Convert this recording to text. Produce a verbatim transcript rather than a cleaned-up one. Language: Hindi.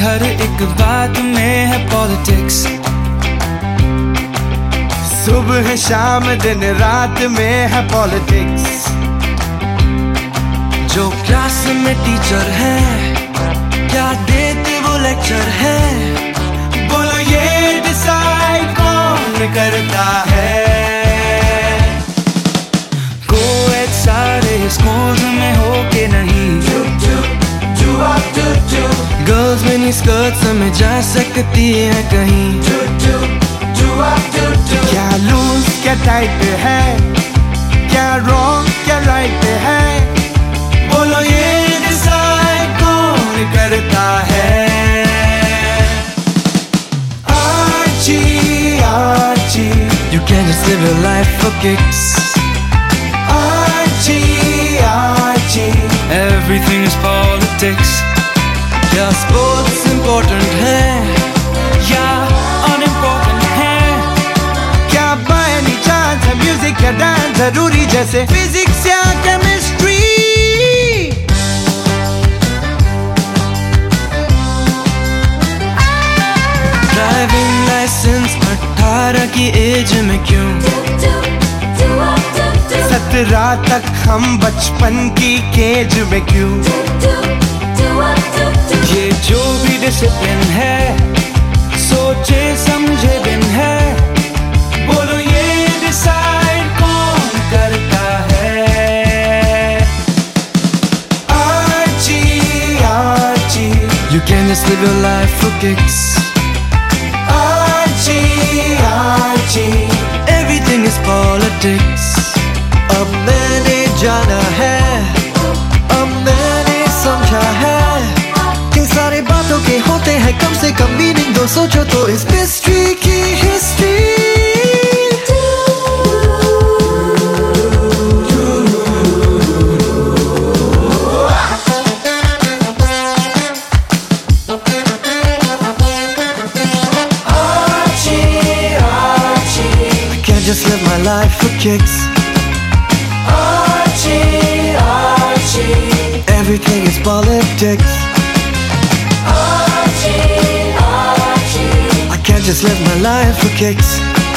हर एक बात में है पॉलिटिक्स। सुबह शाम दिन रात में है पॉलिटिक्स। जो क्लास में टीचर है क्या देते वो लेक्चर है, बोलो ये डिसाइड कौन करता है। कोएड सारे स्कूल्स में हो के नहीं, गर्ल्स मिनी स्कर्ट्स में जा सकती है कहीं। क्या लूज क्या टाइट है, क्या रॉन्ग क्या राइट है, बोलो ये डिसाइड कौन करता है। Archie, Archie, You can't just live your life for kicks. Archie, Archie, Everything is politics. क्या स्पोर्ट्स इम्पोर्टेंट है या अनइम्पोर्टेंट है, क्या by any chance है म्यूजिक या डांस जरूरी जैसे फिजिक्स या केमिस्ट्री। ड्राइविंग लाइसेंस अठारह की एज में क्यों, सत्रह तक हम बचपन की केज में क्यों। ये जो भी डिसिप्लिन है सोचे समझे दिन है, बोलो ये डिसाइड कौन करता है। Archie, Archie, You can't just live your life for kicks. Archie, Archie, Everything is politics. अब मैंने जाना है, अब मैंने समझा है कि सारे बातों के होते हैं कम से कम मीनिंग। दो सोचो तो इस मिस्ट्री की history. Archie, Archie, I can't just live my life for kicks. Archie, Archie, Everything is politics. Archie, Archie, I can't just live my life for kicks.